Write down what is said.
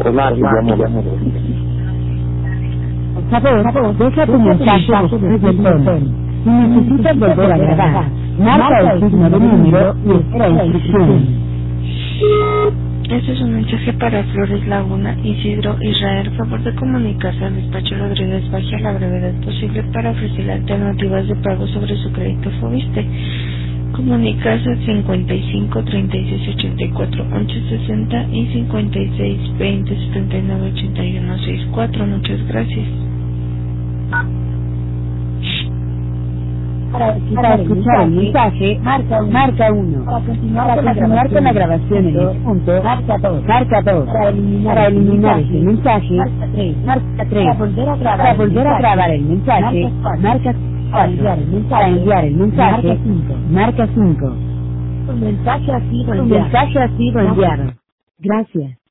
Omar, llamo. Por favor, deja tu mensaje después del tono. Si necesitas volver a grabar, marca el signo de número y espera instrucciones. Este es un mensaje para Flores Laguna, Isidro, Israel. Favor de comunicarse al despacho Rodríguez Baje a la brevedad posible para ofrecerle alternativas de pago sobre su crédito Fobiste. Comunicarse al 55 36 84 11 60 y 56 20 79 81 64. Muchas gracias. Para escuchar el mensaje, marca 1. Para continuar con la grabación en este punto, marca 2. Para eliminar ese mensaje, marca 3. Para volver a grabar el mensaje, marca 4. Para enviar el mensaje, marca 5. Un mensaje ha sido enviado. Gracias.